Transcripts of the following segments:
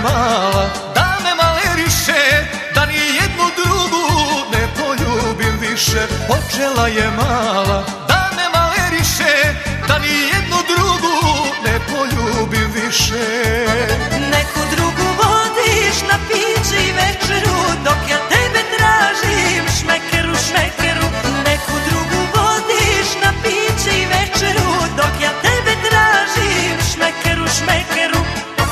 mala, da me maleriše, da ni jednu drugu ne poljubim više. Počela je mala, da me maleriše, da ni jednu drugu ne poljubim više. Neku drugu vodiš na piće i večeru, dok ja tebe tražim, šmekeru, šmekeru. Neku drugu vodiš na piće i večeru, dok ja tebe tražim, šmekeru, šmekeru.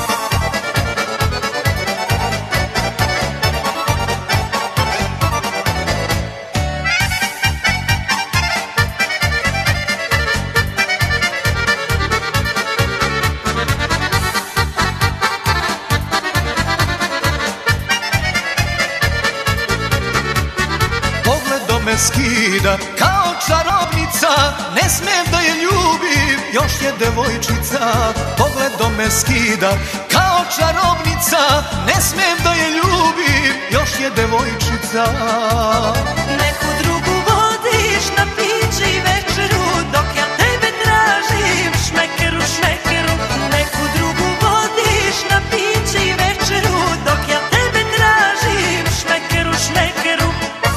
Me skida kao čarobnica, ne smijem da je ljubim, još je devojčica. Pogledom me skida kao čarobnica, ne smijem da je ljubim, još je devojčica. Neku drugu vodiš na piće i večeru, dok ja tebe tražim, šmekeru, šmekeru. Neku drugu vodiš na piće i večeru, dok ja tebe tražim, šmekeru, šmekeru.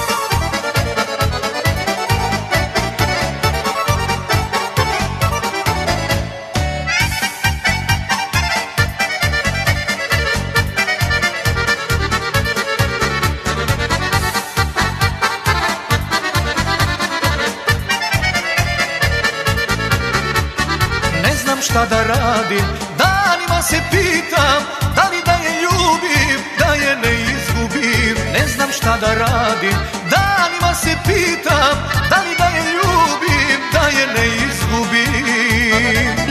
Šta da radim, danima se pitam, da li da je ljubim, da je ne izgubim. Ne znam šta da radim, danima se pitam, da li da je ljubim, da je ne izgubim.